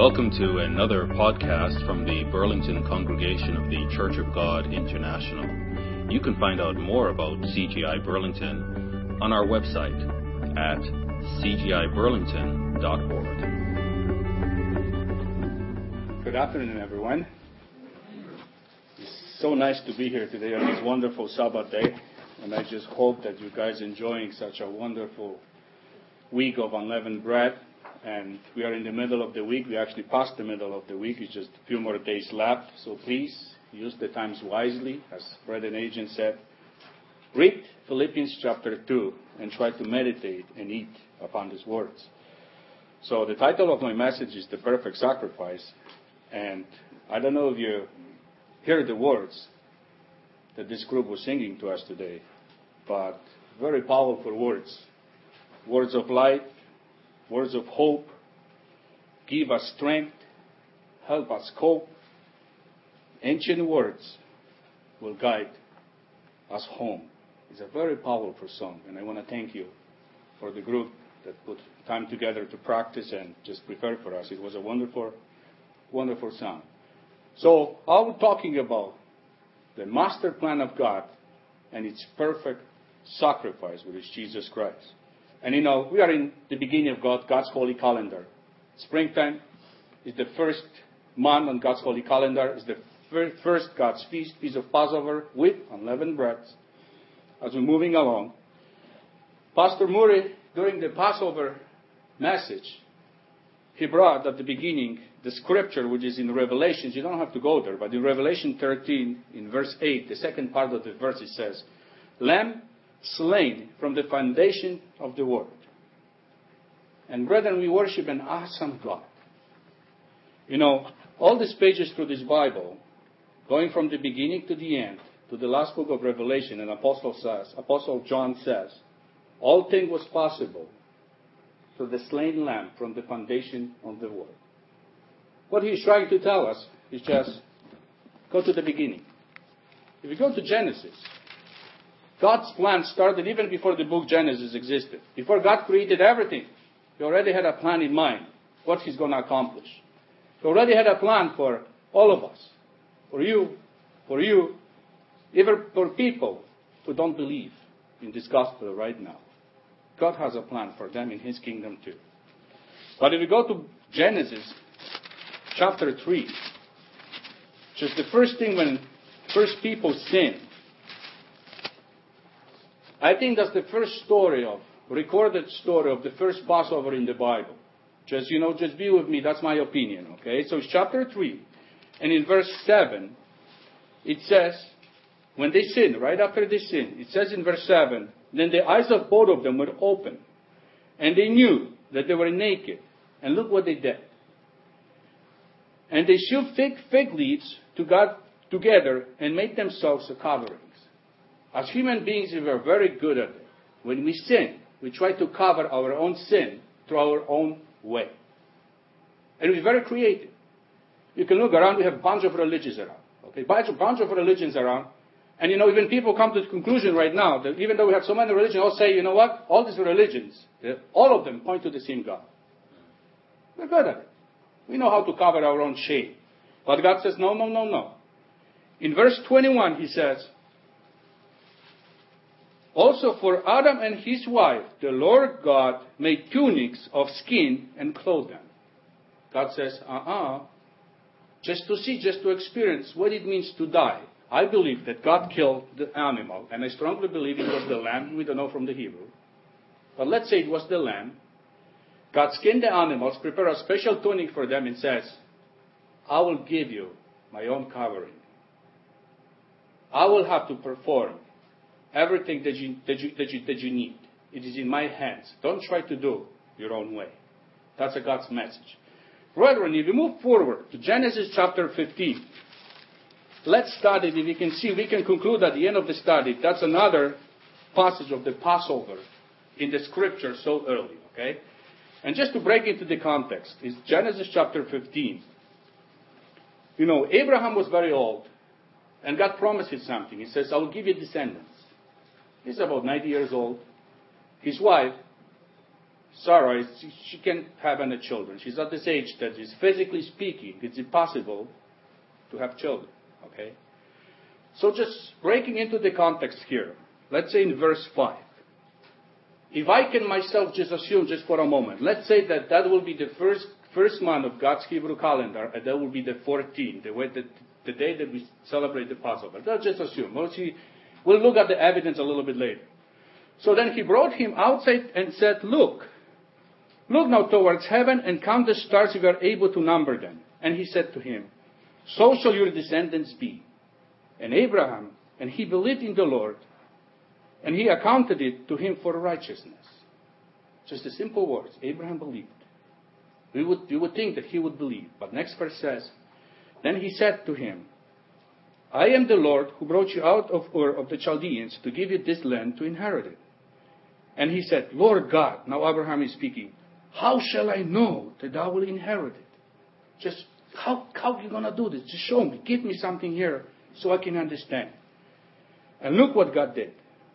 Welcome to another podcast from the Burlington congregation of the Church of God International. You can find out more about CGI Burlington on our website at cgiburlington.org. Good afternoon, everyone. It's so nice to be here today on this wonderful Sabbath day, and I just hope that you guys are enjoying such a wonderful week of unleavened bread. And we are in the middle of the week. We actually passed the middle of the week. It's just a few more days left. So please use the times wisely. As Brother Agent said, read Philippians chapter 2 and try to meditate and eat upon these words. So the title of my message is The Perfect Sacrifice. And I don't know if you hear the words that this group was singing to us today, but very powerful words. Words of life. Words of hope, give us strength, help us cope. Ancient words will guide us home. It's a very powerful song, and I want to thank you for the group that put time together to practice and just prepare for us. It was a wonderful, wonderful song. So I'm talking about the master plan of God and its perfect sacrifice, which is Jesus Christ. And we are in the beginning of God's holy calendar. Springtime is the first month on God's holy calendar. It's the first God's feast of Passover with unleavened breads. As we're moving along, Pastor Murray, during the Passover message, he brought at the beginning the scripture which is in Revelations. You don't have to go there, but in Revelation 13, in verse 8, the second part of the verse, it says, Lamb slain from the foundation of the world. And brethren, we worship an awesome God. All these pages through this Bible, going from the beginning to the end, to the last book of Revelation, and Apostle John says, all things was possible through the slain Lamb from the foundation of the world. What he's trying to tell us is just go to the beginning. If you go to Genesis, God's plan started even before the book Genesis existed. Before God created everything, He already had a plan in mind, what He's going to accomplish. He already had a plan for all of us, for you, even for people who don't believe in this gospel right now. God has a plan for them in His kingdom too. But if we go to Genesis chapter 3, just the first thing when first people sinned, I think that's the first recorded story of the first Passover in the Bible. Just be with me. That's my opinion, okay? So it's chapter 3. And in verse 7, it says, when they sinned, right after they sinned, it says in verse 7, then the eyes of both of them were open. And they knew that they were naked. And look what they did. And they sewed fig leaves together and made themselves a covering. As human beings, we are very good at it. When we sin, we try to cover our own sin through our own way. And we're very creative. You can look around, we have a bunch of religions around. Okay, bunch of religions around. And even people come to the conclusion right now that even though we have so many religions, all say, you know what? All these religions, all of them point to the same God. We're good at it. We know how to cover our own shame. But God says, no. In verse 21, He says, also for Adam and his wife, the Lord God made tunics of skin and clothed them. God says, just to see, just to experience what it means to die. I believe that God killed the animal, and I strongly believe it was the lamb. We don't know from the Hebrew. But let's say it was the lamb. God skinned the animals, prepared a special tunic for them, and says, I will give you my own covering. I will have to perform everything that you need. It is in my hands. Don't try to do your own way. That's God's message. Brethren, if we move forward to Genesis chapter 15, let's study. If we can see, we can conclude at the end of the study. That's another passage of the Passover in the scripture so early. Okay? And just to break into the context, is Genesis chapter 15. Abraham was very old, and God promised him something. He says, I will give you descendants. He's about 90 years old. His wife, Sarah, she can't have any children. She's at this age that is, physically speaking, it's impossible to have children. Okay? So just breaking into the context here, let's say in verse 5. If I can myself just assume, just for a moment, let's say that will be the first month of God's Hebrew calendar, and that will be the 14th, the day that we celebrate the Passover. Let's just assume. We'll look at the evidence a little bit later. So then he brought him outside and said, Look now towards heaven and count the stars if you are able to number them. And he said to him, So shall your descendants be. And Abraham, and he believed in the Lord, and he accounted it to him for righteousness. Just the simple words. Abraham believed. You would think that he would believe. But next verse says, Then he said to him, I am the Lord who brought you out of Ur of the Chaldeans to give you this land to inherit it. And he said, Lord God, now Abraham is speaking, how shall I know that thou will inherit it? Just how are you going to do this? Just show me. Give me something here so I can understand. And look what God did.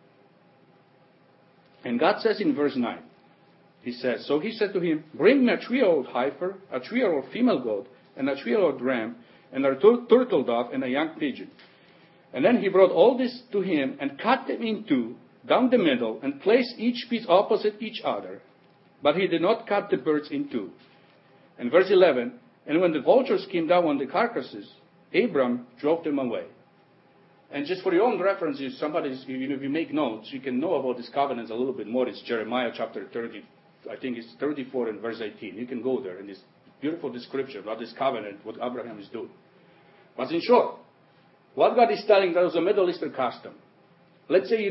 And God says in verse 9, he says, So he said to him, Bring me a 3-year-old heifer, a 3-year-old female goat, and a 3-year-old ram, and a turtle dove, and a young pigeon. And then he brought all this to him, and cut them in two, down the middle, and placed each piece opposite each other. But he did not cut the birds in two. And verse 11, And when the vultures came down on the carcasses, Abram drove them away. And just for your own reference, if you make notes, you can know about these covenants a little bit more. It's Jeremiah chapter 30, I think it's 34 and verse 18. You can go there in this beautiful description about this covenant, what Abraham is doing. But in short, what God is telling, that was a Middle Eastern custom. Let's say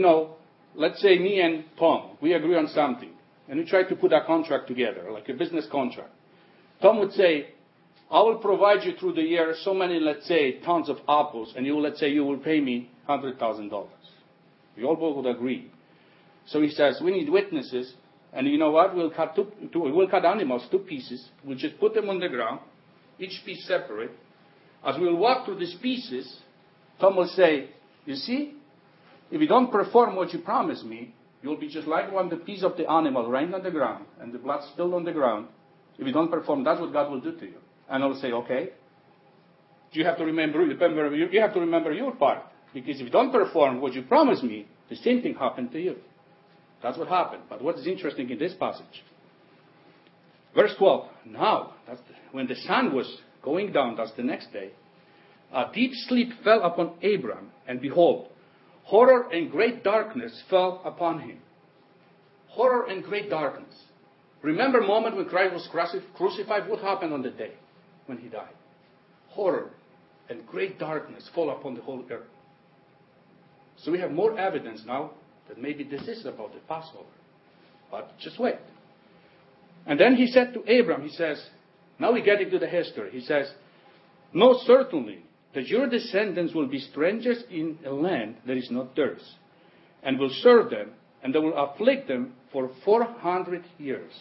me and Tom, we agree on something, and we try to put a contract together, like a business contract. Tom would say, I will provide you through the year so many, let's say, tons of apples, and you will pay me $100,000. We all both would agree. So he says, we need witnesses, and you know what? We'll cut animals, 2 pieces. We'll just put them on the ground, each piece separate. As we'll walk through these pieces, Tom will say, you see, if you don't perform what you promised me, you'll be just like the piece of the animal lying on the ground, and the blood spilled on the ground. If you don't perform, that's what God will do to you. And I'll say, okay. You have to remember your part. Because if you don't perform what you promised me, the same thing happened to you. That's what happened. But what is interesting in this passage? Verse 12. Now, when the sun was going down, that's the next day, a deep sleep fell upon Abram, and behold, horror and great darkness fell upon him. Horror and great darkness. Remember the moment when Christ was crucified? What happened on the day when he died? Horror and great darkness fall upon the whole earth. So we have more evidence now that maybe this is about the Passover. But just wait. And then he said to Abram, he says, now we get into the history. He says, know certainly that your descendants will be strangers in a land that is not theirs, and will serve them, and they will afflict them for 400 years.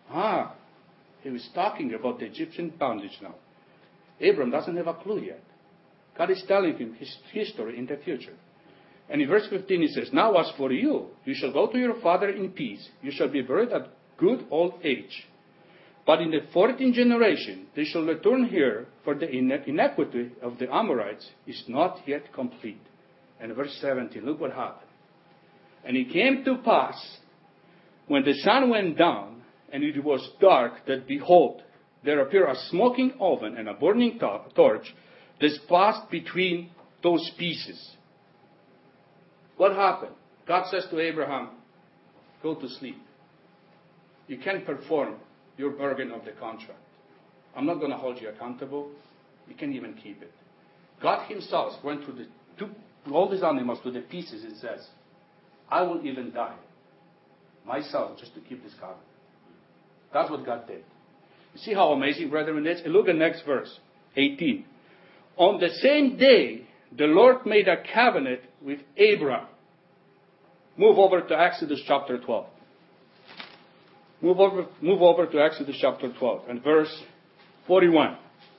He was talking about the Egyptian bondage now. Abram doesn't have a clue yet. God is telling him his history in the future. And in verse 15 he says, now as for you, you shall go to your father in peace. You shall be buried at good old age. But in the 14th generation they shall return here, for the iniquity of the Amorites is not yet complete. And verse 17, look what happened. And it came to pass, when the sun went down, and it was dark, that behold, there appeared a smoking oven and a burning torch that passed between those pieces. What happened? God says to Abraham, go to sleep. You can't perform your bargain of the contract. I'm not going to hold you accountable. You can't even keep it. God himself went through all these animals to the pieces and says, I will even die myself just to keep this covenant. That's what God did. You see how amazing, brethren, it is? And look at the next verse, 18. On the same day, the Lord made a covenant with Abraham. Move over to Exodus chapter 12. Move over to Exodus chapter 12 and verse 40.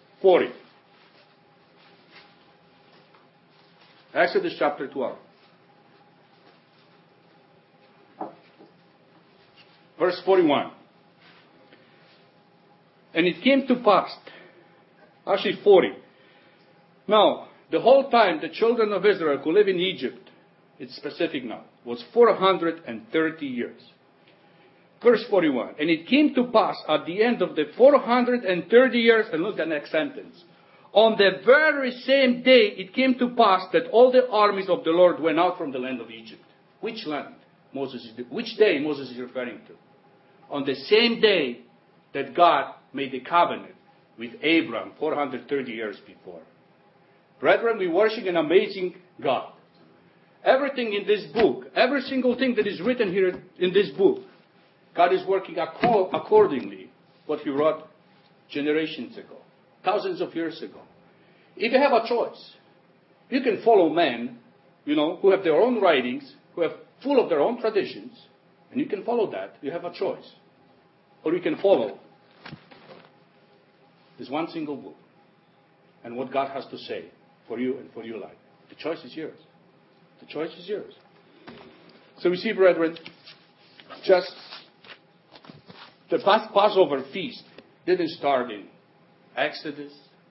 Exodus chapter 12. Verse 41. And it came to pass, actually 40. Now, the whole time the children of Israel who live in Egypt, it's specific now, was 430 years. Verse 41. And it came to pass at the end of the 430 years, and look at the next sentence. On the very same day it came to pass that all the armies of the Lord went out from the land of Egypt. Which land? Which day Moses is referring to? On the same day that God made the covenant with Abraham 430 years before. Brethren, we worship an amazing God. Everything in this book, every single thing that is written here in this book, God is working accordingly what He wrote generations ago, thousands of years ago. If you have a choice, you can follow men, who have their own writings, who are full of their own traditions, and you can follow that. You have a choice. Or you can follow this one single book and what God has to say for you and for your life. The choice is yours. The choice is yours. So we see, brethren, just the Passover feast didn't start in Exodus.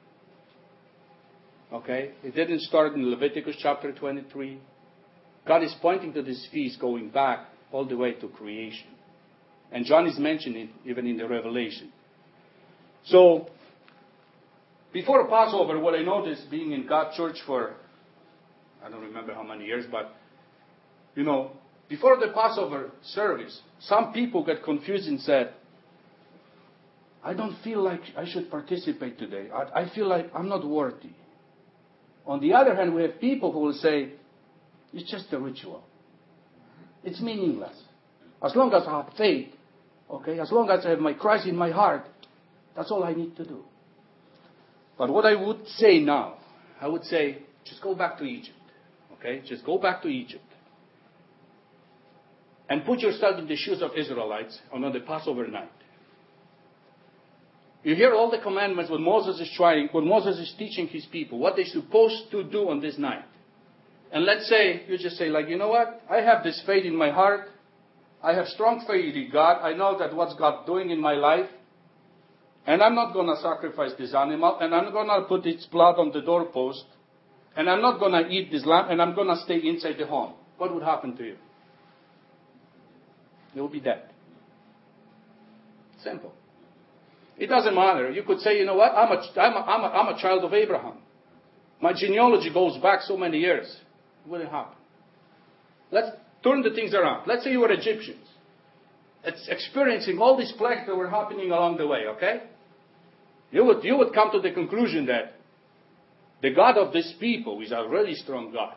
Okay? It didn't start in Leviticus chapter 23. God is pointing to this feast going back all the way to creation. And John is mentioning it even in the Revelation. So, before Passover, what I noticed being in God's church for, I don't remember how many years, but, before the Passover service, some people get confused and said, I don't feel like I should participate today. I feel like I'm not worthy. On the other hand, we have people who will say, it's just a ritual. It's meaningless. As long as I have faith, okay, as long as I have my Christ in my heart, that's all I need to do. But what I would say now, I would say, just go back to Egypt. Okay? Just go back to Egypt. And put yourself in the shoes of Israelites on the Passover night. You hear all the commandments when Moses is teaching his people, what they're supposed to do on this night. And let's say, you just say, you know what? I have this faith in my heart. I have strong faith in God. I know that what's God doing in my life. And I'm not going to sacrifice this animal. And I'm going to put its blood on the doorpost. And I'm not going to eat this lamb. And I'm going to stay inside the home. What would happen to you? You'll be dead. Simple. It doesn't matter. You could say, you know what? I'm a child of Abraham. My genealogy goes back so many years. It wouldn't happen. Let's turn the things around. Let's say you were Egyptians. It's experiencing all these plagues that were happening along the way, okay? You would come to the conclusion that the God of this people is a really strong God.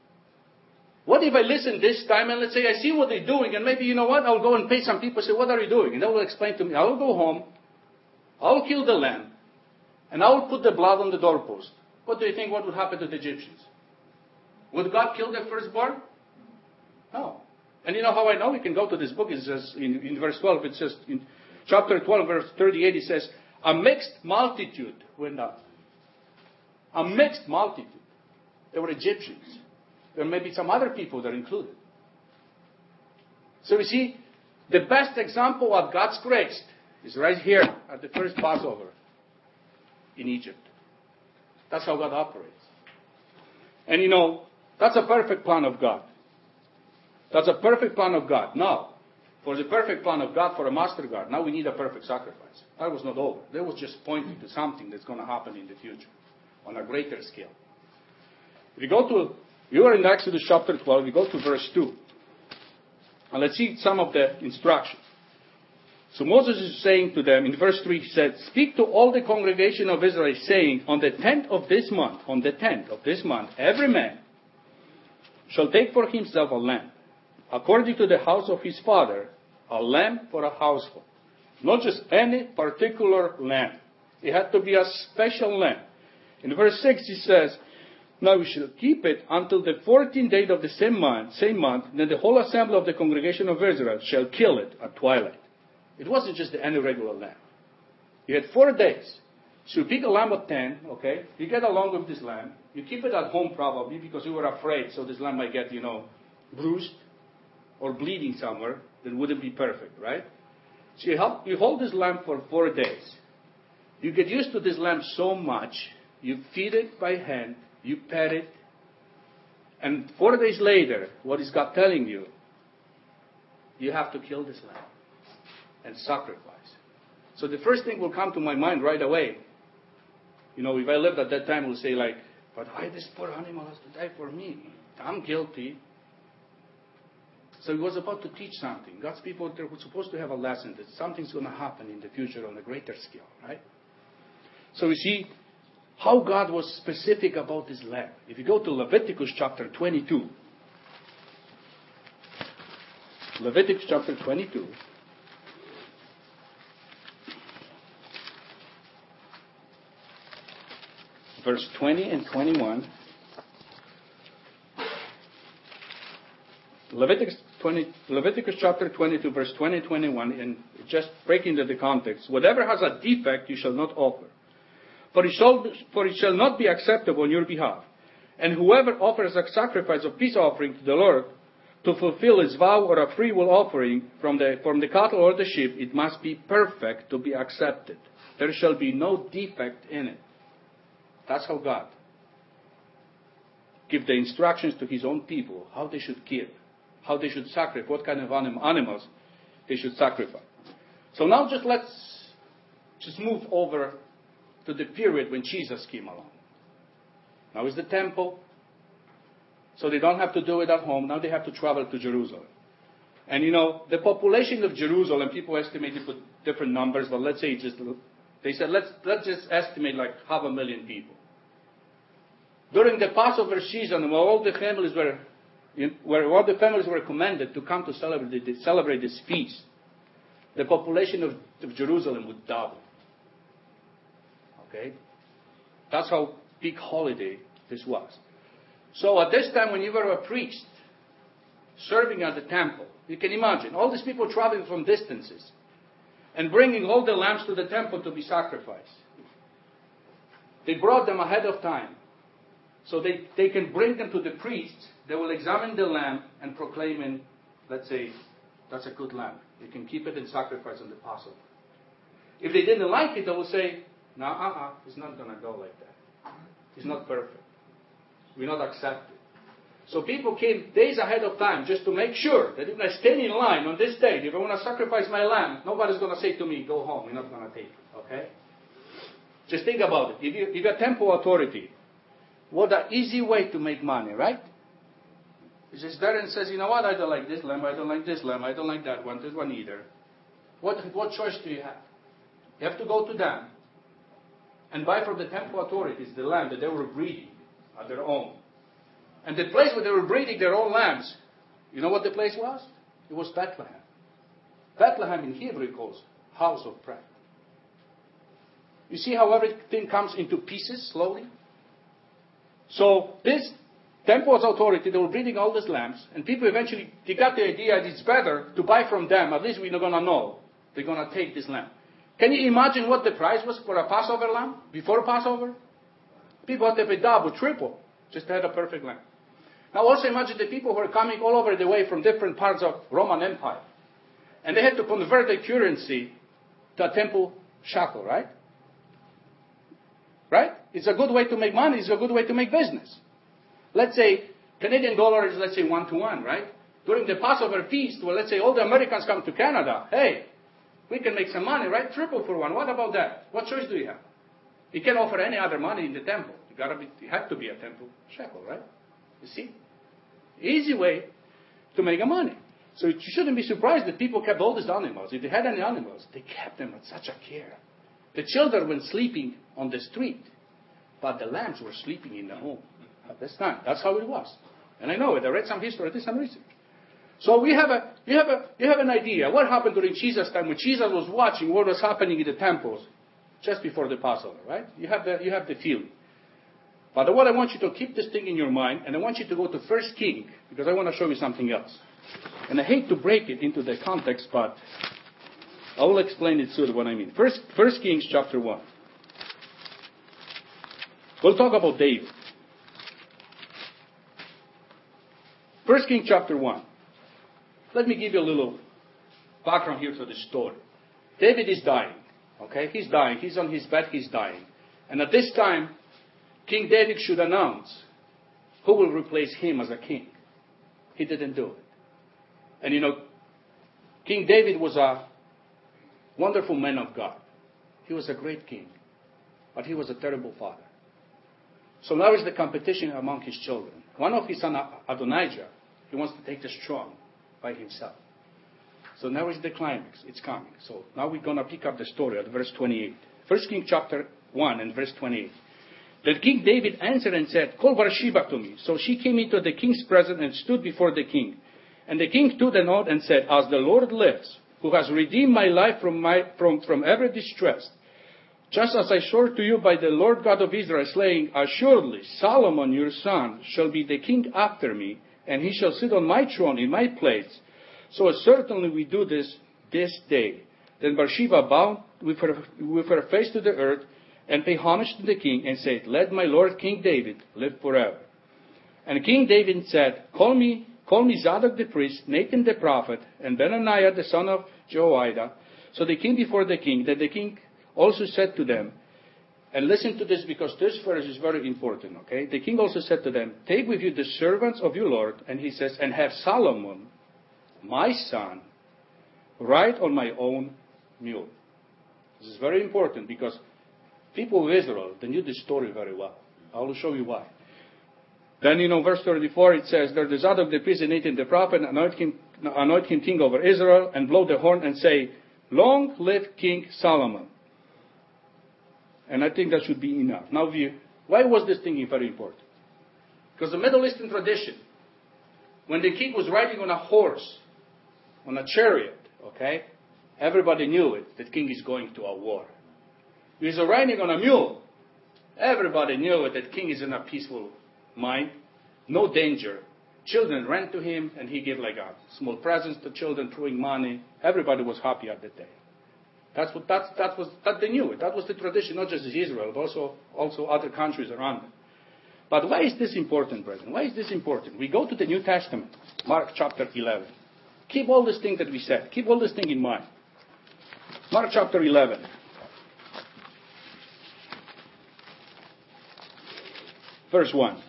What if I listen this time and let's say I see what they're doing and maybe, you know what, I'll go and pay some people and say, what are you doing? And they will explain to me. I will go home. I will kill the lamb. And I will put the blood on the doorpost. What do you think what would happen to the Egyptians? Would God kill their firstborn? No. And you know how I know? We can go to this book. It says in verse 12, it says, in chapter 12, verse 38, it says, a mixed multitude went out. A mixed multitude. There were Egyptians. There may be some other people that are included. So we see, the best example of God's grace is right here at the first Passover in Egypt. That's how God operates. And that's a perfect plan of God. That's a perfect plan of God. Now, for the perfect plan of God, for a master God, now we need a perfect sacrifice. That was not over. That was just pointing to something that's going to happen in the future on a greater scale. If you are in Exodus chapter 12, we go to verse 2. And let's see some of the instructions. So Moses is saying to them, in verse 3, he said, speak to all the congregation of Israel, saying, on the 10th of this month, every man shall take for himself a lamb, according to the house of his father, a lamb for a household. Not just any particular lamb. It had to be a special lamb. In verse 6 he says, now we shall keep it until the 14th day of the same month, then the whole assembly of the congregation of Israel shall kill it at twilight. It wasn't just any regular lamb. You had 4 days. So you pick a lamb of 10, okay? You get along with this lamb. You keep it at home probably because you were afraid so this lamb might get, bruised or bleeding somewhere. That wouldn't be perfect, right? So you hold this lamb for 4 days. You get used to this lamb so much, you feed it by hand, you pet it, and 4 days later, what is God telling you? You have to kill this lamb and sacrifice. So the first thing will come to my mind right away. You know, if I lived at that time, I would say like, but why this poor animal has to die for me? I'm guilty. So he was about to teach something. God's people were supposed to have a lesson that something's going to happen in the future on a greater scale, right? So we see how God was specific about this lamb. If you go to Leviticus chapter 22, Leviticus chapter 22, verse 20 and 21. Leviticus chapter 22, verse 20 and 21, and just breaking into the context. Whatever has a defect, you shall not offer. For it shall not be acceptable on your behalf. And whoever offers a sacrifice of peace offering to the Lord to fulfill his vow or a free will offering from the cattle or the sheep, it must be perfect to be accepted. There shall be no defect in it. That's how God give the instructions to his own people, how they should give, how they should sacrifice, what kind of animals they should sacrifice. So now let's move over to the period when Jesus came along. Now is the temple, so they don't have to do it at home. Now they have to travel to Jerusalem. And you know, the population of Jerusalem, people estimate it with different numbers, but let's say they said, let's just estimate like 500,000 people. During the Passover season, where all the families were commanded to come to celebrate this feast, the population of Jerusalem would double. Okay? That's how big holiday this was. So at this time, when you were a priest serving at the temple, you can imagine all these people traveling from distances and bringing all the lambs to the temple to be sacrificed. They brought them ahead of time so they can bring them to the priests. They will examine the lamb and proclaim in, let's say, that's a good lamb. You can keep it and sacrifice on the Passover. If they didn't like it, they will say, no, it's not going to go like that. It's not perfect. We're not accepted. So people came days ahead of time just to make sure that if I stand in line on this day, if I want to sacrifice my lamb, nobody's going to say to me, go home, we're not going to take it. Okay? Just think about it. If you're temple authority, what an easy way to make money, right? It's just there and says, you know what, I don't like this lamb, I don't like this lamb, I don't like that one, this one either. What choice do you have? You have to go to them and buy from the temple authorities the lamb that they were breeding at their own. And the place where they were breeding their own lambs, you know what the place was? It was Bethlehem. Bethlehem in Hebrew calls house of prayer. You see how everything comes into pieces slowly? So this temple authority, they were breeding all these lambs, and people eventually, they got the idea that it's better to buy from them. At least we're not going to know they're going to take this lamb. Can you imagine what the price was for a Passover lamb before Passover? People had to pay double, triple, just to have a perfect lamb. Now also imagine the people who are coming all over the way from different parts of Roman Empire. And they had to convert the currency to a temple shekel, right? Right? It's a good way to make money. It's a good way to make business. Let's say Canadian dollar is, let's say, 1-to-1, right? During the Passover feast, well, let's say all the Americans come to Canada. Hey, we can make some money, right? Triple for one. What about that? What choice do you have? You can't offer any other money in the temple. You have to be a temple shekel, right? You see? Easy way to make money. So you shouldn't be surprised that people kept all these animals. If they had any animals, they kept them with such a care. The children were sleeping on the street, but the lambs were sleeping in the home at this time. That's how it was. And I know it. I read some history, I did some research. So you have an idea. What happened during Jesus' time when Jesus was watching what was happening in the temples just before the Passover, right? You have the feeling. But what I want you to keep this thing in your mind, and I want you to go to 1 Kings, because I want to show you something else. And I hate to break it into the context, but I will explain it soon what I mean. 1 Kings chapter 1. We'll talk about David. 1 Kings chapter 1. Let me give you a little background here to the story. David is dying. Okay? He's dying. He's on his bed. He's dying. And at this time, King David should announce who will replace him as a king. He didn't do it. And King David was a wonderful man of God. He was a great king. But he was a terrible father. So now is the competition among his children. One of his sons, Adonijah, he wants to take the throne by himself. So now is the climax. It's coming. So now we're going to pick up the story at verse 28. 1 King chapter 1 and verse 28. Then King David answered and said, "Call Bathsheba to me." So she came into the king's presence and stood before the king. And the king stood and out and said, "As the Lord lives, who has redeemed my life from every distress, just as I swore to you by the Lord God of Israel, saying, assuredly Solomon your son shall be the king after me, and he shall sit on my throne in my place. So certainly we do this day." Then Bathsheba bowed with her face to the earth and paid homage to the king and said, "Let my lord King David live forever." And King David said, Call me Zadok the priest, Nathan the prophet, and Benaniah the son of Jehoiada. So they came before the king. Then the king also said to them, and listen to this because this verse is very important, okay? The king also said to them, "Take with you the servants of your Lord," and he says, "and have Solomon, my son, ride on my own mule." This is very important because people of Israel, they knew this story very well. I will show you why. Then, verse 34, it says, "There the Zadok the priest and Nathan the prophet anoint him king over Israel, and blow the horn and say, Long live King Solomon." And I think that should be enough. Now, why was this thing very important? Because the Middle Eastern tradition, when the king was riding on a horse, on a chariot, okay, everybody knew it, that king is going to a war. If he's riding on a mule, everybody knew it, that king is in a peaceful mind, no danger. Children ran to him, and he gave like a small presents to children, throwing money. Everybody was happy at that day. That they knew it. That was the tradition, not just Israel, but also other countries around them. But why is this important, brethren? Why is this important? We go to the New Testament, Mark chapter 11. Keep all these things that we said. Keep all these things in mind. Mark chapter 11. Verse 1.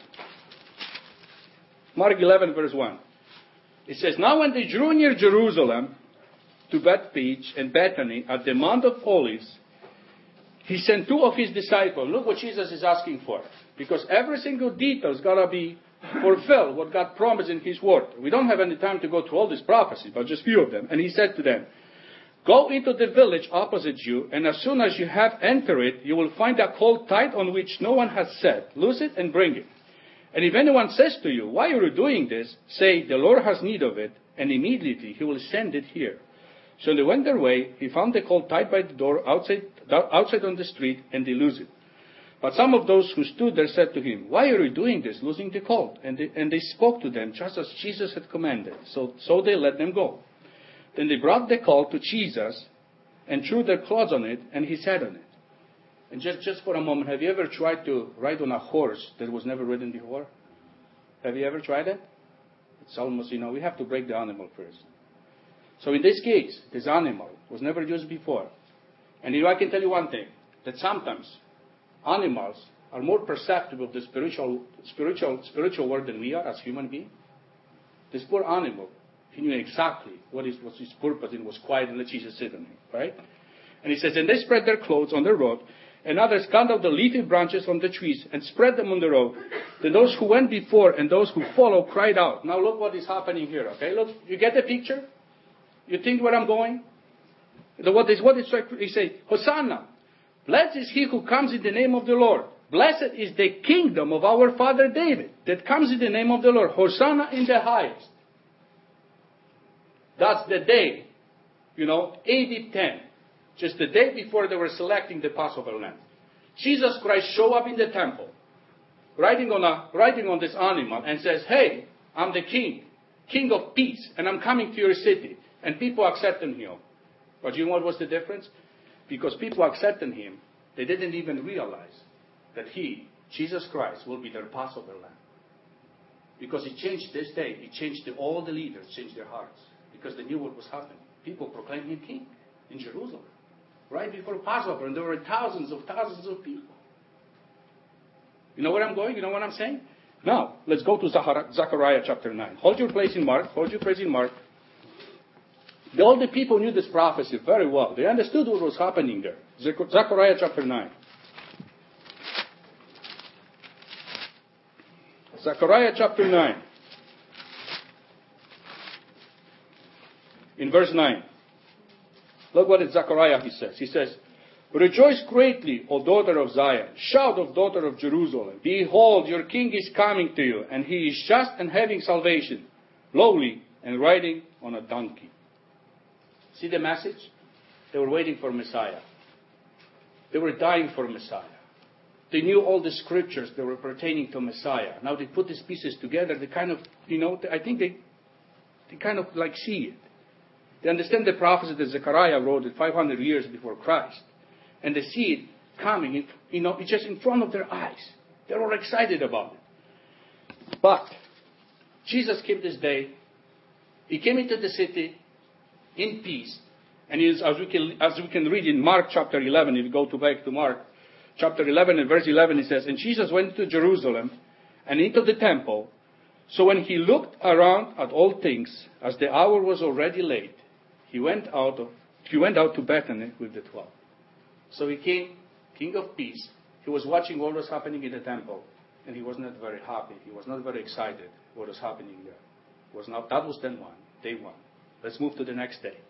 Mark 11, verse 1. It says, "Now when they drew near Jerusalem, to Bethphage and Bethany at the Mount of Olives, he sent two of his disciples." Look what Jesus is asking for. Because every single detail is got to be fulfilled, what God promised in his word. We don't have any time to go through all these prophecies, but just few of them. And he said to them, "Go into the village opposite you, and as soon as you have entered it, you will find a colt tied on which no one has sat. Loose it and bring it. And if anyone says to you, 'Why are you doing this?' say, 'The Lord has need of it,' and immediately he will send it here." So they went their way. He found the colt tied by the door outside on the street, and they loosed it. But some of those who stood there said to him, "Why are you doing this, loosing the colt?" And they spoke to them just as Jesus had commanded. So they let them go. Then they brought the colt to Jesus and threw their clothes on it, and he sat on it. And just for a moment, have you ever tried to ride on a horse that was never ridden before? Have you ever tried it? It's almost, we have to break the animal first. So in this case, this animal was never used before. And I can tell you one thing, that sometimes animals are more perceptive of the spiritual world than we are as human beings. This poor animal, he knew exactly what was his purpose, and was quiet and let Jesus sit on him, right? And he says, "And they spread their clothes on the road, and others cut out the leafy branches from the trees and spread them on the road. Then those who went before and those who followed cried out." Now look what is happening here, okay? Look, you get the picture? You think where I'm going? What is he say? "Hosanna! Blessed is he who comes in the name of the Lord. Blessed is the kingdom of our father David that comes in the name of the Lord. Hosanna in the highest." That's the day, AD 10. Just the day before they were selecting the Passover lamb. Jesus Christ showed up in the temple, riding on this animal, and says, "Hey, I'm the king of peace, and I'm coming to your city." And people accepted him. But you know what was the difference? Because people accepted him, they didn't even realize that Jesus Christ, will be their Passover lamb. Because he changed this day. He changed all the leaders, changed their hearts. Because they knew what was happening. People proclaimed him king in Jerusalem. right before Passover, and there were thousands of people. You know where I'm going? You know what I'm saying? Now, let's go to Zechariah chapter 9. Hold your place in Mark. All the people knew this prophecy very well. They understood what was happening there. Zechariah chapter 9. Zechariah chapter 9. In verse 9. Look what Zechariah he says. He says, "Rejoice greatly, O daughter of Zion. Shout, O daughter of Jerusalem. Behold, your king is coming to you, and he is just and having salvation, lowly and riding on a donkey." See the message? They were waiting for Messiah. They were dying for Messiah. They knew all the scriptures that were pertaining to Messiah. Now they put these pieces together. They kind of, I think they kind of like see it. They understand the prophecy that Zechariah wrote 500 years before Christ. And they see it coming, it's just in front of their eyes. They're all excited about it. But Jesus came this day. He came into the city in peace. And as we can read in Mark chapter 11, if you go back to Mark chapter 11 and verse 11, it says, "And Jesus went to Jerusalem and into the temple. So when he looked around at all things, as the hour was already late, he went out to Bethany with the 12. So he came, King of Peace. He was watching what was happening in the temple, and he was not very happy. He was not very excited what was happening there. That was day one. Let's move to the next day.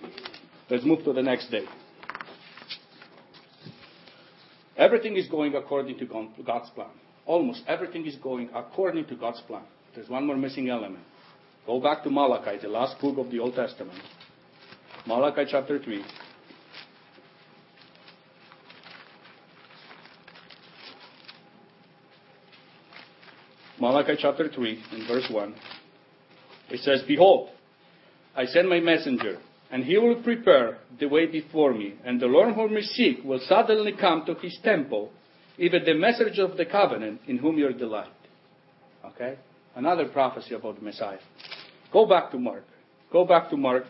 Everything is going according to God's plan. Almost everything is going according to God's plan. There's one more missing element. Go back to Malachi, the last book of the Old Testament. Malachi chapter 3. Malachi chapter 3 in verse 1. It says, "Behold, I send my messenger, and he will prepare the way before me. And the Lord whom you seek will suddenly come to his temple, even the messenger of the covenant in whom you delight." Okay? Another prophecy about the Messiah. Go back to Mark.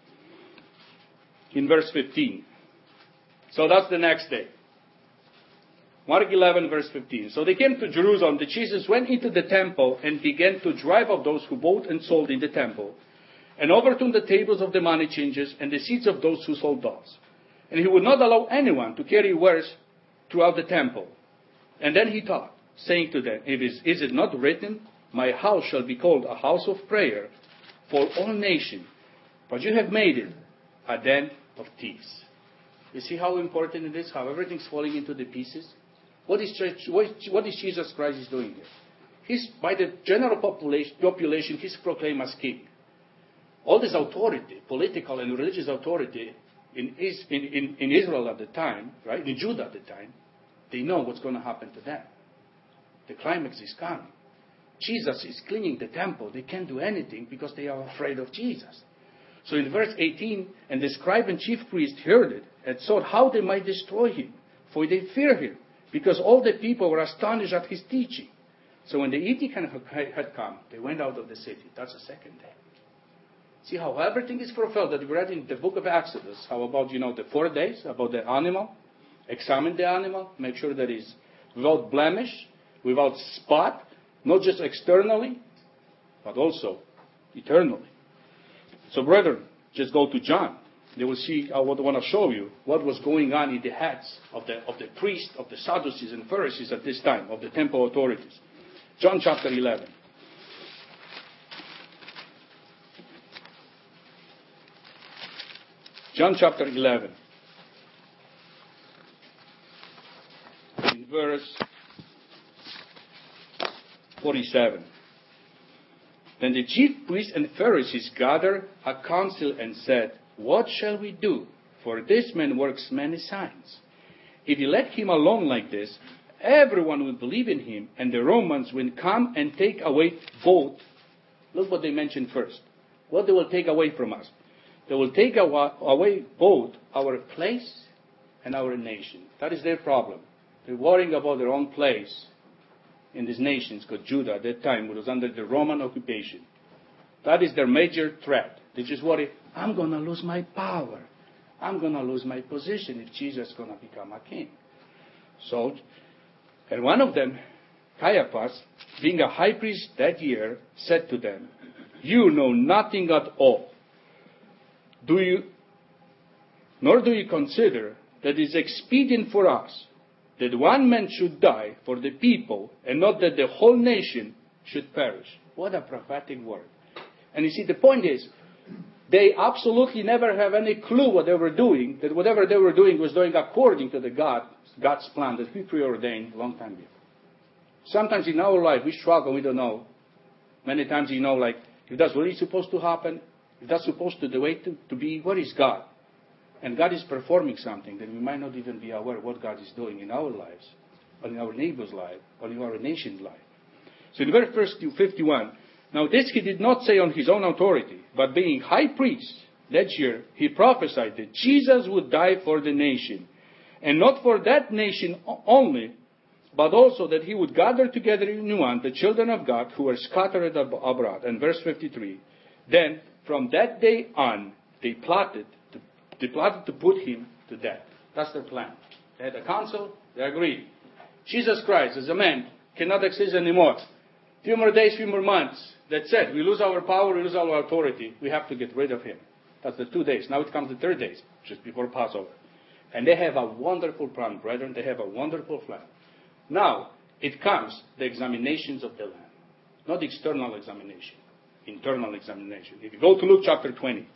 In verse 15. So that's the next day. Mark 11, verse 15. "So they came to Jerusalem. The Jesus went into the temple and began to drive out those who bought and sold in the temple, and overturned the tables of the money changers and the seats of those who sold doves. And he would not allow anyone to carry wares throughout the temple. And then he taught, saying to them, Is it not written, my house shall be called a house of prayer for all nations, but you have made it a den of thieves." You see how important it is, how everything's falling into the pieces? What is Jesus Christ doing here? By the general population, he's proclaimed as king. All this authority, political and religious authority in Israel at the time, right, in Judah at the time, they know what's going to happen to them. The climax is coming. Jesus is cleaning the temple. They can't do anything because they are afraid of Jesus. So in verse 18, "And the scribe and chief priest heard it and sought how they might destroy him, for they fear him, because all the people were astonished at his teaching. So when the evening had come, they went out of the city." That's the second day. See how everything is fulfilled that we read in the book of Exodus. How about, the 4 days, about the animal? Examine the animal, make sure that it's without blemish, without spot, not just externally, but also eternally. So brethren, just go to John. They will see, I want to show you what was going on in the heads of the priests, of the Sadducees and Pharisees at this time, of the temple authorities. John chapter 11. John chapter 11. In verse 47. "Then the chief priests and Pharisees gathered a council and said, What shall we do? For this man works many signs. If you let him alone like this, everyone will believe in him, and the Romans will come and take away both." Look what they mentioned first. What they will take away from us. They will take away both our place and our nation. That is their problem. They're worrying about their own place in these nations, because Judah at that time was under the Roman occupation. That is their major threat. They just worry, I'm going to lose my power. I'm going to lose my position if Jesus is going to become a king. So, and one of them, Caiaphas, being a high priest that year, said to them, you know nothing at all. Nor do you consider that it is expedient for us that one man should die for the people, and not that the whole nation should perish. What a prophetic word. And you see, the point is, they absolutely never have any clue what they were doing, that whatever they were doing was doing according to God's plan that He preordained a long time before. Sometimes in our life, we struggle, we don't know. Many times, like, if that's really supposed to happen, if that's supposed to the way to be, what is God? And God is performing something that we might not even be aware of what God is doing in our lives, or in our neighbor's life, or in our nation's life. So in verse 51, now this he did not say on his own authority, but being high priest that year, he prophesied that Jesus would die for the nation, and not for that nation only, but also that he would gather together in one the children of God who were scattered abroad. And verse 53, then from that day on, they plotted to put him to death. That's their plan. They had a council, they agreed. Jesus Christ, as a man, cannot exist anymore. Few more days, few more months. That's it. We lose our power, we lose our authority. We have to get rid of him. That's the 2 days. Now it comes the 3rd days, just before Passover. And they have a wonderful plan, brethren. They have a wonderful plan. Now, it comes the examinations of the Lamb. Not external examination. Internal examination. If you go to Luke chapter 20.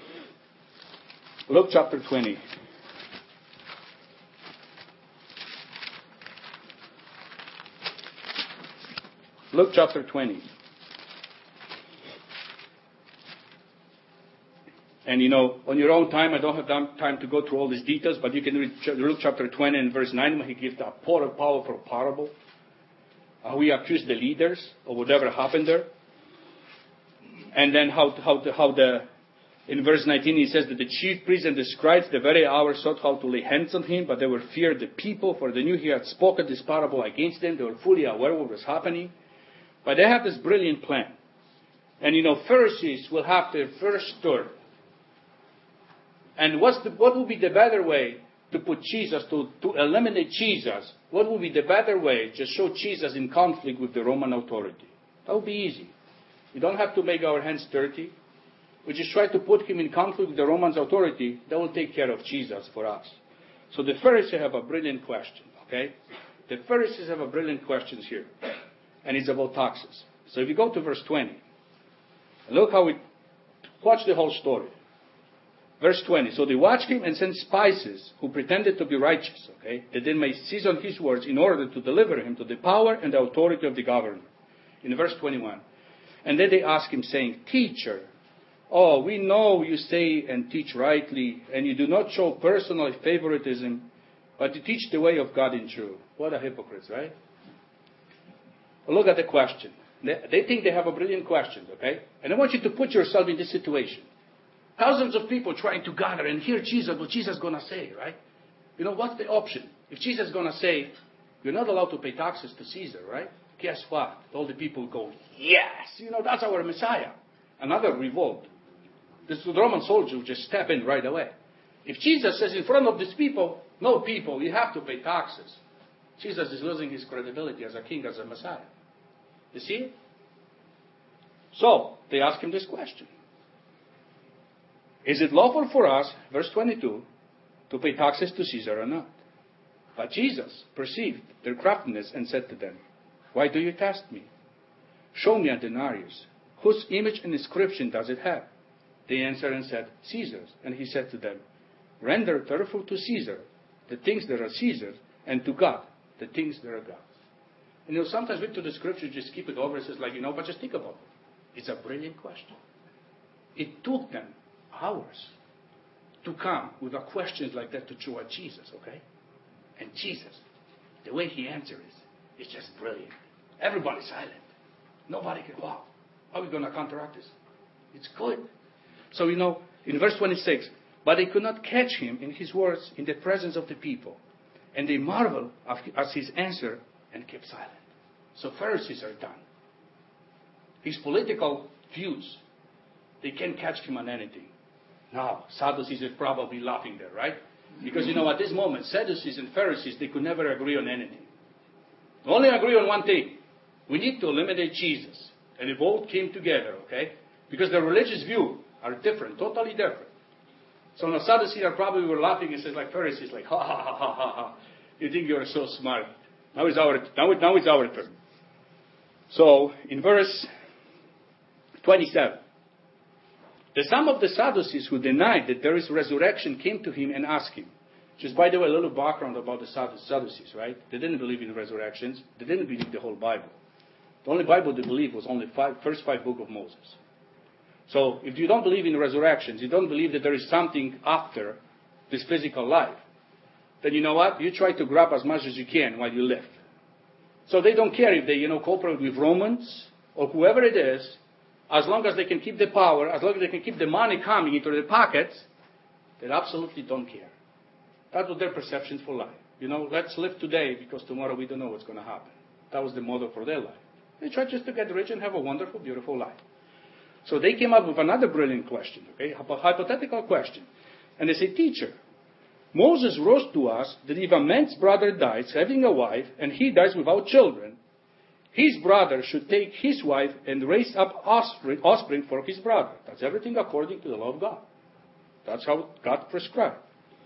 Luke chapter 20. Luke chapter 20. And on your own time, I don't have time to go through all these details, but you can read Luke chapter 20 and verse 9 when he gives a powerful parable. How he accused the leaders of whatever happened there. And then in verse 19 he says that the chief priests and the scribes the very hour sought how to lay hands on him, but they were feared the people, for they knew he had spoken this parable against them. They were fully aware of what was happening. But they have this brilliant plan. And Pharisees will have their first turn. And what would be the better way to put Jesus, to eliminate Jesus? What would be the better way to show Jesus in conflict with the Roman authority? That would be easy. We don't have to make our hands dirty. We just try to put him in conflict with the Roman authority. That will take care of Jesus for us. So the Pharisees have a brilliant question. Okay? The Pharisees have a brilliant question here. And it's about taxes. So if you go to verse 20, look how watch the whole story. Verse 20, so they watched him and sent spies who pretended to be righteous, okay, that they may seize on his words in order to deliver him to the power and the authority of the governor. In verse 21, and then they asked him, saying, Teacher, we know you say and teach rightly, and you do not show personal favoritism, but you teach the way of God in truth. What a hypocrites, right? Look at the question. They think they have a brilliant question, okay? And I want you to put yourself in this situation. Thousands of people trying to gather and hear Jesus, what Jesus is going to say, right? What's the option? If Jesus is going to say, you're not allowed to pay taxes to Caesar, right? Guess what? All the people go, yes, that's our Messiah. Another revolt. The Roman soldiers will just step in right away. If Jesus says in front of these people, no people, you have to pay taxes. Jesus is losing his credibility as a king, as a Messiah. You see? So, they ask him this question. Is it lawful for us, verse 22, to pay taxes to Caesar or not? But Jesus perceived their craftiness and said to them, Why do you test me? Show me a denarius. Whose image and inscription does it have? They answered and said, Caesar's. And he said to them, Render therefore to Caesar the things that are Caesar's, and to God the things that are God's. Sometimes we to the scripture just keep it over. It says but just think about it. It's a brilliant question. It took them hours to come with a questions like that to throw at Jesus, okay? And Jesus, the way he answers is just brilliant. Everybody's silent. Nobody can, wow, how are we going to counteract this? It's good. So, in verse 26, but they could not catch him in his words in the presence of the people. And they marveled at his answer and kept silent. So Pharisees are done. His political views, they can't catch him on anything. Now, Sadducees are probably laughing there, right? Because, at this moment, Sadducees and Pharisees, they could never agree on anything. They only agree on one thing. We need to eliminate Jesus. And they both came together, okay? Because their religious view are different, totally different. So now Sadducees are probably were laughing and says like Pharisees, like, ha, ha, ha, ha, ha, ha. You think you're so smart. Now it's our turn. So, in verse 27, some of the Sadducees who denied that there is resurrection came to him and asked him. Just by the way, a little background about the Sadducees, right? They didn't believe in resurrections. They didn't believe the whole Bible. The only Bible they believed was only first five books of Moses. So, if you don't believe in resurrections, you don't believe that there is something after this physical life, then you know what? You try to grab as much as you can while you live. So they don't care if they, cooperate with Romans or whoever it is, as long as they can keep the power, as long as they can keep the money coming into their pockets, they absolutely don't care. That was their perceptions for life. Let's live today because tomorrow we don't know what's going to happen. That was the model for their life. They tried just to get rich and have a wonderful, beautiful life. So they came up with another brilliant question, okay, a hypothetical question. And they say, Teacher, Moses wrote to us that if a man's brother dies having a wife and he dies without children, his brother should take his wife and raise up offspring for his brother. That's everything according to the law of God. That's how God prescribed.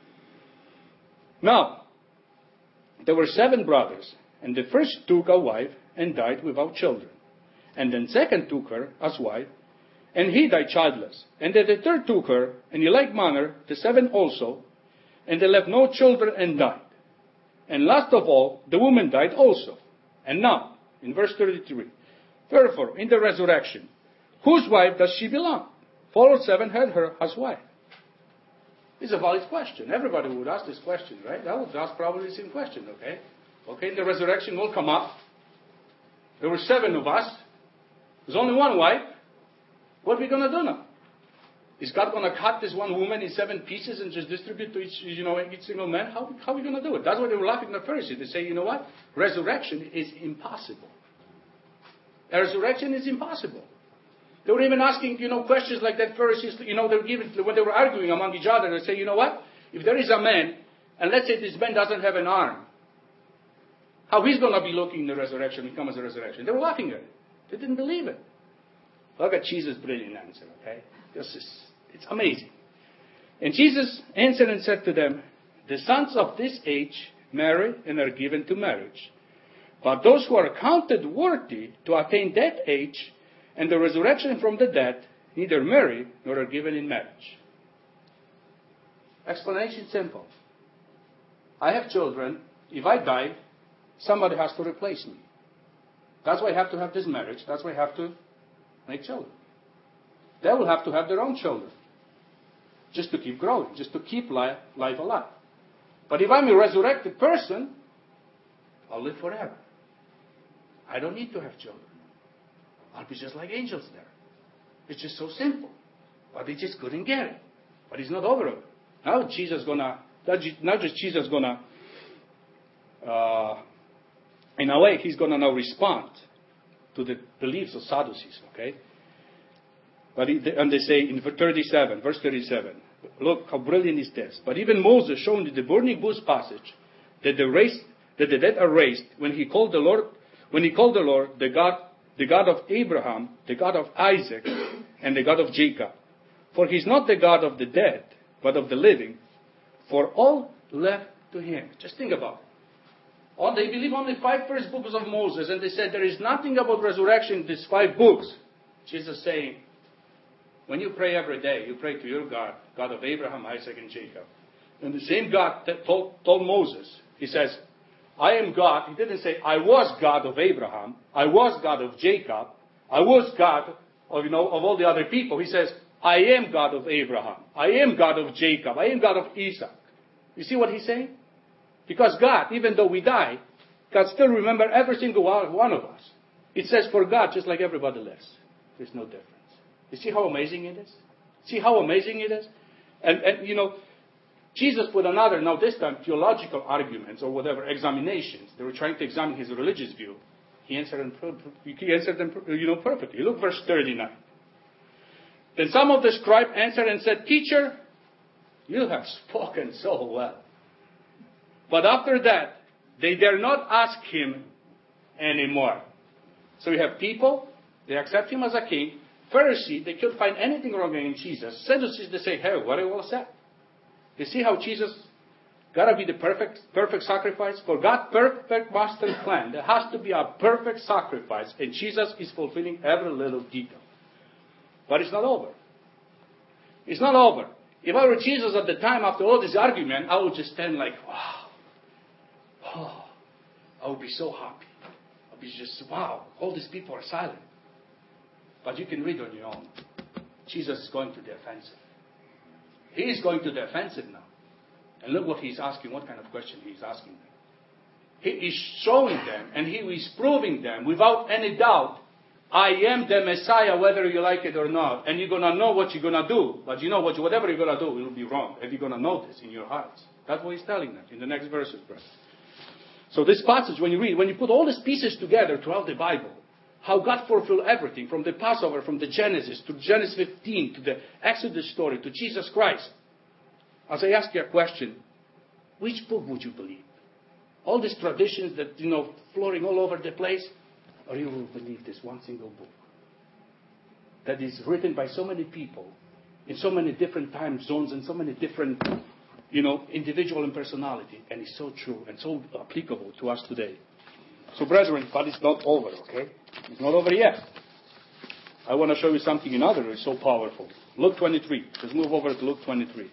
Now, there were 7 brothers, and the first took a wife and died without children. And then second took her as wife, and he died childless. And then the third took her, and in like manner the 7 also, and they left no children and died. And last of all, the woman died also. And now, in verse 33, therefore, in the resurrection, whose wife does she belong? For all 7 had her as wife. It's a valid question. Everybody would ask this question, right? I would ask probably the same question, okay? Okay, the resurrection will come up. There were 7 of us. There's only one wife. What are we going to do now? Is God going to cut this one woman in 7 pieces and just distribute to each single man? How are we going to do it? That's why they were laughing at the Pharisees. They say, you know what? Resurrection is impossible. A resurrection is impossible. They were even asking, questions like that Pharisees, they were giving, when they were arguing among each other, they say, you know what? If there is a man, and let's say this man doesn't have an arm, how he's going to be looking in the resurrection, become as a resurrection? They were laughing at it. They didn't believe it. Look at Jesus' brilliant answer, okay? It's amazing. And Jesus answered and said to them, the sons of this age marry and are given to marriage. But those who are counted worthy to attain that age and the resurrection from the dead neither marry nor are given in marriage. Explanation simple. I have children. If I die, somebody has to replace me. That's why I have to have this marriage. That's why I have to make children. They will have to have their own children. Just to keep growing. Just to keep life alive. But if I'm a resurrected person, I'll live forever. I don't need to have children. I'll be just like angels there. It's just so simple. But they just couldn't get it. But it's not over it. Now Jesus gonna, in a way, he's gonna now respond to the beliefs of Sadducees, okay? And they say in verse 37, look how brilliant is this. But even Moses showed in the burning bush passage that the dead are raised when he called the Lord, the God of Abraham, the God of Isaac, and the God of Jacob. For he's not the God of the dead, but of the living. For all left to him. Just think about it. They believe only 5 first books of Moses, and they said there is nothing about resurrection in these 5 books. Jesus saying, when you pray every day, you pray to your God, God of Abraham, Isaac, and Jacob. And the same God that told Moses, he says, I am God. He didn't say, I was God of Abraham. I was God of Jacob. I was God of all the other people. He says, I am God of Abraham. I am God of Jacob. I am God of Isaac. You see what he's saying? Because God, even though we die, God still remembers every single one of us. It says for God, just like everybody lives. There's no difference. You see how amazing it is? See how amazing it is? And Jesus put another, now this time, theological arguments or whatever, examinations. They were trying to examine his religious view. He answered them perfectly. Look verse 39. Then some of the scribes answered and said, Teacher, you have spoken so well. But after that, they dare not ask him anymore. So we have people, they accept him as a king. Pharisees, they couldn't find anything wrong in Jesus. Sadducees, they say, hey, what are you all said? You see how Jesus got to be the perfect sacrifice? For God's perfect master plan, there has to be a perfect sacrifice. And Jesus is fulfilling every little detail. But it's not over. It's not over. If I were Jesus at the time, after all this argument, I would just stand like, wow. Oh, I would be so happy. I would be just, wow, all these people are silent. But you can read on your own. Jesus is going to the offensive. He is going to the offensive now. And look what he's asking, what kind of question he's asking them. He is showing them, and he is proving them without any doubt, I am the Messiah, whether you like it or not. And you're going to know what you're going to do. But you know whatever you're going to do will be wrong. And you're going to know this in your hearts. That's what he's telling them in the next verses, brother. So this passage, when you read, when you put all these pieces together throughout the Bible, how God fulfilled everything, from the Passover, from the Genesis, to Genesis 15, to the Exodus story, to Jesus Christ. As I ask you a question, which book would you believe? All these traditions that, flowing all over the place? Or you will believe this one single book that is written by so many people in so many different time zones and so many different, individual and personality, and it's so true and so applicable to us today. So, brethren, but it's not over, okay? It's not over yet. I want to show you something another that is so powerful. Luke 23. Let's move over to Luke 23.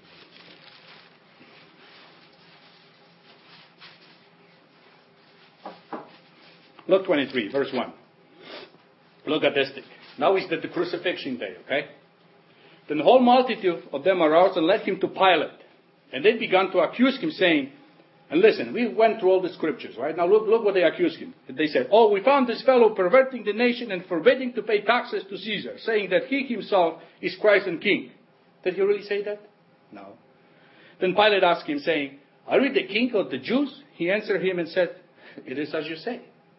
Luke 23, verse 1. Look at this thing. Now is the crucifixion day, okay? Then the whole multitude of them arose and led him to Pilate. And they began to accuse him, saying, and listen, we went through all the scriptures, right? Now look what they accused him. They said, we found this fellow perverting the nation and forbidding to pay taxes to Caesar, saying that he himself is Christ and King. Did he really say that? No. Then Pilate asked him, saying, are you the king of the Jews? He answered him and said, it is as you say.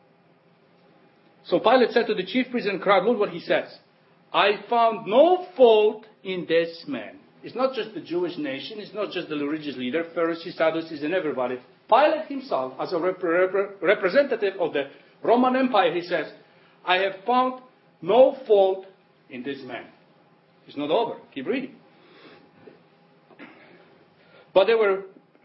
So Pilate said to the chief priests and crowd, look what he says. I found no fault in this man. It's not just the Jewish nation. It's not just the religious leader, Pharisees, Sadducees, and everybody. Pilate himself, as a representative of the Roman Empire, he says, I have found no fault in this man. It's not over. Keep reading. But they were,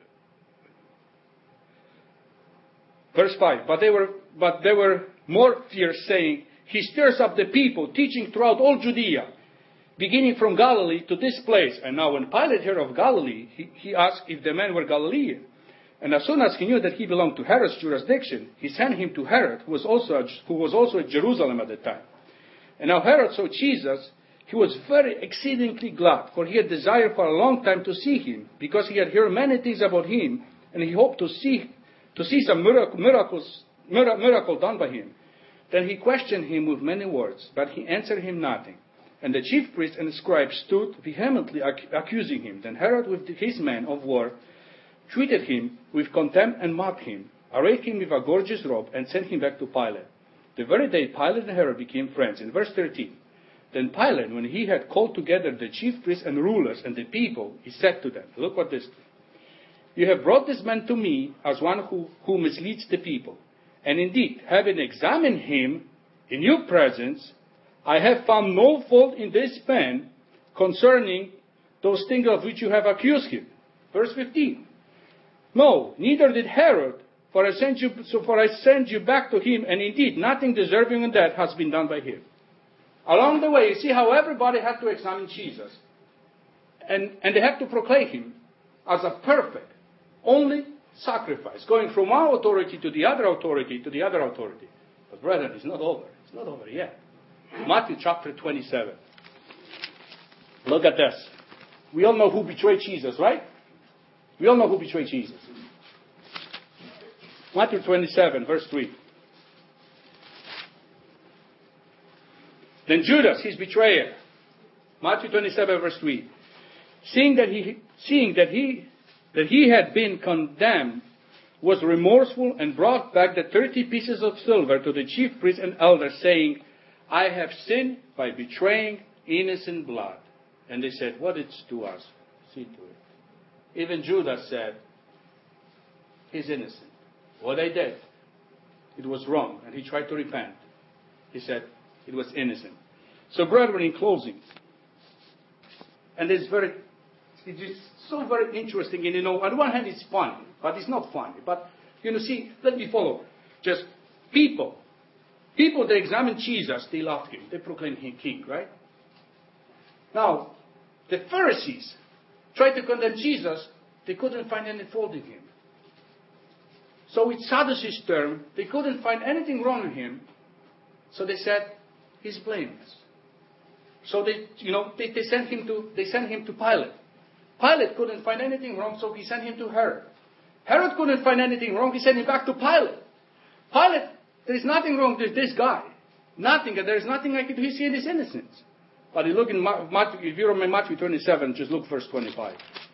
verse 5, but they were more fierce, saying, he stirs up the people, teaching throughout all Judea, beginning from Galilee to this place. And now when Pilate heard of Galilee, he asked if the man were Galilean. And as soon as he knew that he belonged to Herod's jurisdiction, he sent him to Herod, who was also at Jerusalem at the time. And now Herod saw Jesus. He was very exceedingly glad, for he had desired for a long time to see him, because he had heard many things about him, and he hoped to see some miracle done by him. Then he questioned him with many words, but he answered him nothing. And the chief priests and the scribes stood vehemently accusing him. Then Herod, with his men of war, treated him with contempt and mocked him, arrayed him with a gorgeous robe, and sent him back to Pilate. The very day Pilate and Herod became friends. In verse 13, then Pilate, when he had called together the chief priests and rulers and the people, he said to them, look what this is. You have brought this man to me as one who misleads the people. And indeed, having examined him in your presence, I have found no fault in this man concerning those things of which you have accused him. Verse 15. No, neither did Herod, for I sent you back to him, and indeed nothing deserving of that has been done by him. Along the way, you see how everybody had to examine Jesus. And they had to proclaim him as a perfect, only sacrifice, going from one authority to the other authority to the other authority. But brethren, it's not over. It's not over yet. Matthew chapter 27. Look at this. We all know who betrayed Jesus, right? We all know who betrayed Jesus. Matthew 27, verse 3. Then Judas, his betrayer. Matthew 27, verse 3. Seeing that he had been condemned, was remorseful and brought back the 30 pieces of silver to the chief priests and elders, saying, I have sinned by betraying innocent blood. And they said, what it's to us? See to it. Even Judas said, he's innocent. What they did, it was wrong. And he tried to repent. He said, it was innocent. So, brethren, in closing, and it's just so very interesting. And, on one hand, it's funny, but it's not funny. But, see, let me follow. Just people, they examined Jesus, they loved him. They proclaimed him king, right? Now, the Pharisees tried to condemn Jesus. They couldn't find any fault in him. So with Sadducees' term, they couldn't find anything wrong in him. So they said, he's blameless. So they sent him to Pilate. Pilate couldn't find anything wrong, so he sent him to Herod. Herod couldn't find anything wrong, he sent him back to Pilate. Pilate, there's nothing wrong with this guy. Nothing. There's nothing I could do. He's in his innocence. But you look in Matthew, if you remember Matthew 27, just look verse 25.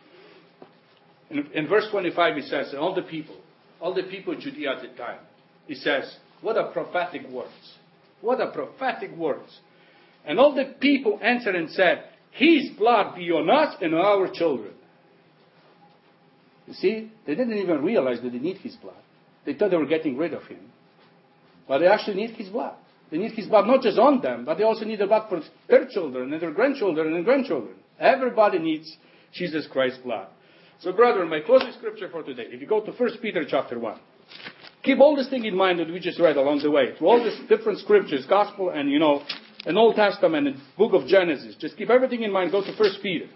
In verse 25 it says, all the people in Judea at the time, it says, what a prophetic words. What a prophetic words. And all the people answered and said, his blood be on us and on our children. You see, they didn't even realize that they need his blood. They thought they were getting rid of him. But they actually need his blood. They need his blood not just on them, but they also need the blood for their children and their grandchildren and grandchildren. Everybody needs Jesus Christ's blood. So, brethren, my closing scripture for today, if you go to 1 Peter chapter 1, keep all this thing in mind that we just read along the way. Through all these different scriptures, Gospel and, an Old Testament and book of Genesis. Just keep everything in mind. Go to 1 Peter.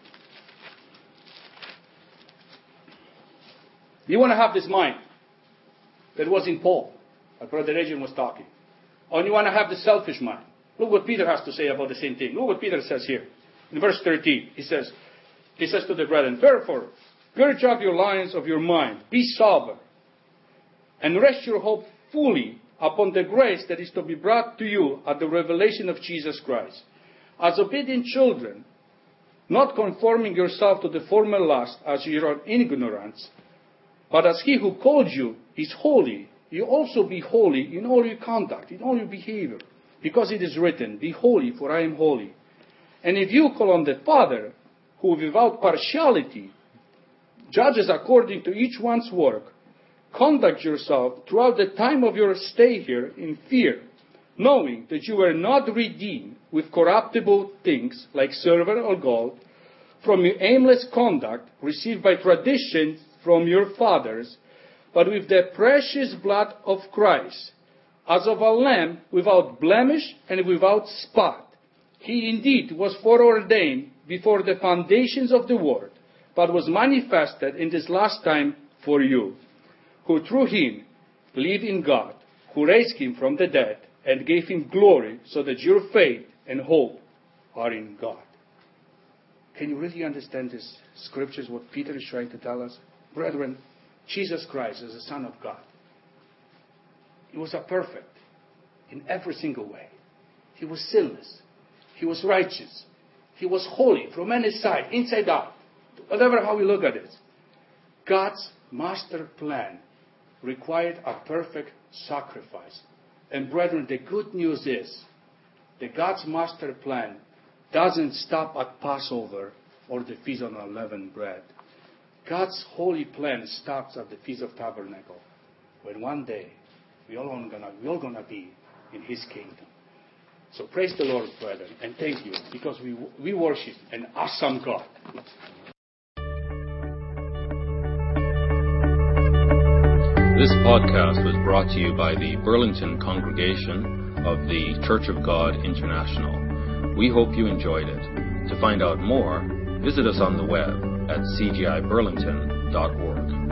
You want to have this mind that was in Paul, like Brother Adrian was talking. Or you want to have the selfish mind. Look what Peter has to say about the same thing. Look what Peter says here. In verse 13, he says to the brethren, therefore, purge out your lines of your mind, be sober, and rest your hope fully upon the grace that is to be brought to you at the revelation of Jesus Christ. As obedient children, not conforming yourself to the former lust as you are in ignorance, but as he who called you is holy, you also be holy in all your conduct, in all your behavior. Because it is written, be holy, for I am holy. And if you call on the Father, who without partiality judges according to each one's work, conduct yourself throughout the time of your stay here in fear, knowing that you were not redeemed with corruptible things like silver or gold from your aimless conduct received by tradition from your fathers, but with the precious blood of Christ, as of a lamb without blemish and without spot. He indeed was foreordained before the foundations of the world, but was manifested in this last time for you, who through him believe in God, who raised him from the dead and gave him glory, so that your faith and hope are in God. Can you really understand these scriptures, what Peter is trying to tell us? Brethren, Jesus Christ is the Son of God. He was a perfect in every single way. He was sinless. He was righteous. He was holy from any side, inside out. Whatever how we look at it. God's master plan required a perfect sacrifice. And brethren, the good news is that God's master plan doesn't stop at Passover or the Feast of Unleavened Bread. God's holy plan starts at the Feast of Tabernacle, when one day we're all gonna be in His kingdom. So praise the Lord, brethren, and thank you, because we worship an awesome God. This podcast was brought to you by the Burlington congregation of the Church of God International. We hope you enjoyed it. To find out more, visit us on the web at cgiburlington.org.